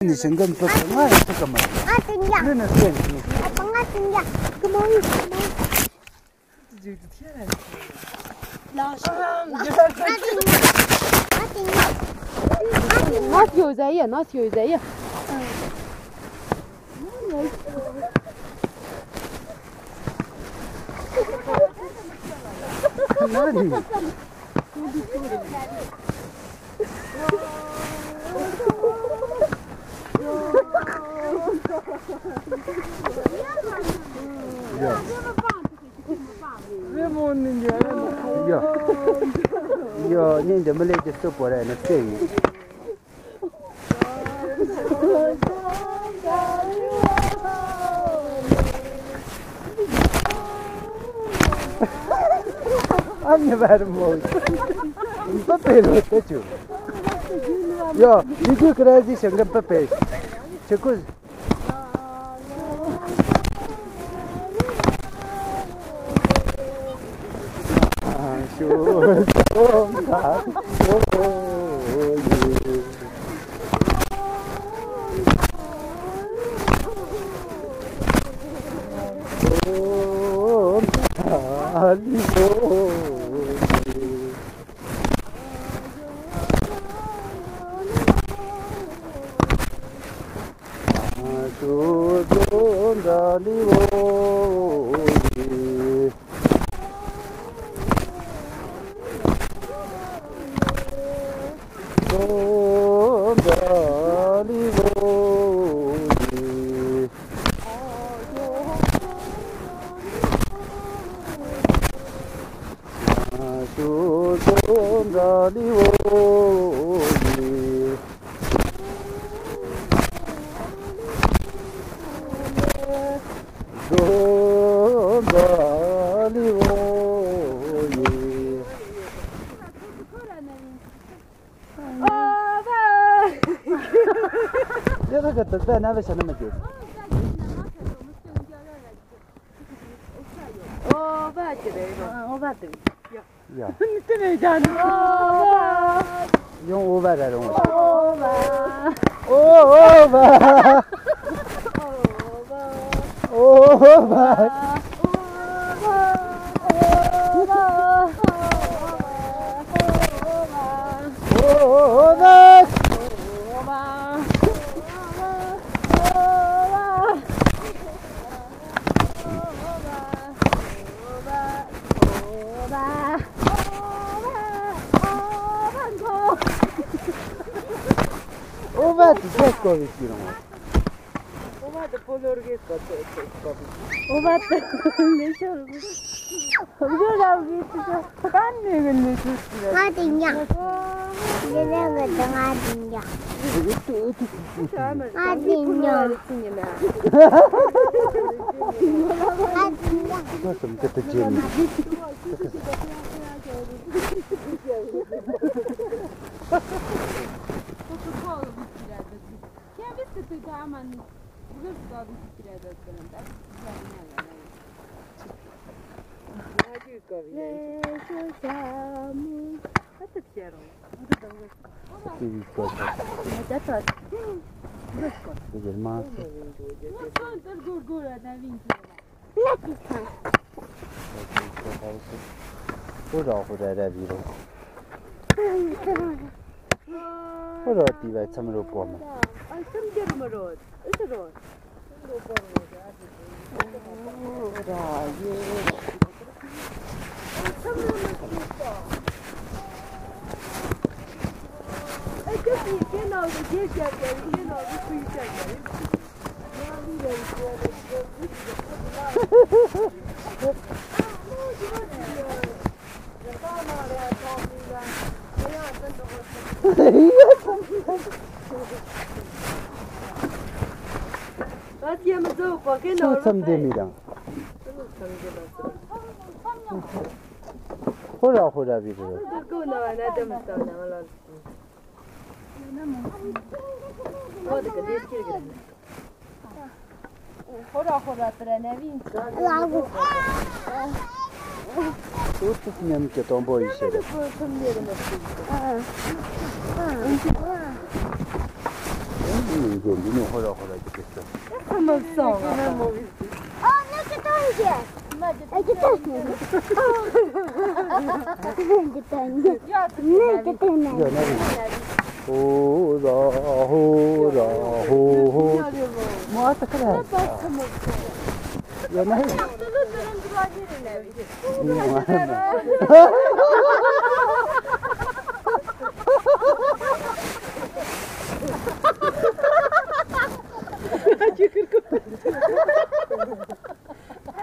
생금 뻗어만 잠깐만. 아tinja. 그러는 괜히. Abang atinja. 그만이 이제 튀어나야 Atinja. 나스요 자이야 나스요 자이야 나니. 야. 왜 먹는 게 아니야 야. 야, 니한테 말레이시아 스토퍼래. 나 쎄. 아니 말은 뭐 papel techo yo digo que era dice que papel chicos 나 나베 샤나 마게 오바들 야 때문에 잖아 용 오바라로 오바 오바 오바 오바 오바 디스코 비키노 오바도 보노르겠어 오바도 내셔 우리가 비슷해 깐네 근데 진짜 Atinja. Dia nggak atinja. Atinja. Atinja. 무슨 그때 지금 이게 마스 호라 비로 호라 디바 참으로 보면 참됩니다. 호라 비로 호라 트레네빈 Lagu. Tutto finiamo che tombo in sede. nu hora gitti. Tamam son. Ne gitti? Ne gitti? Ne gitti? Ya ne hora hora. Muhatta kadar. Ya ne?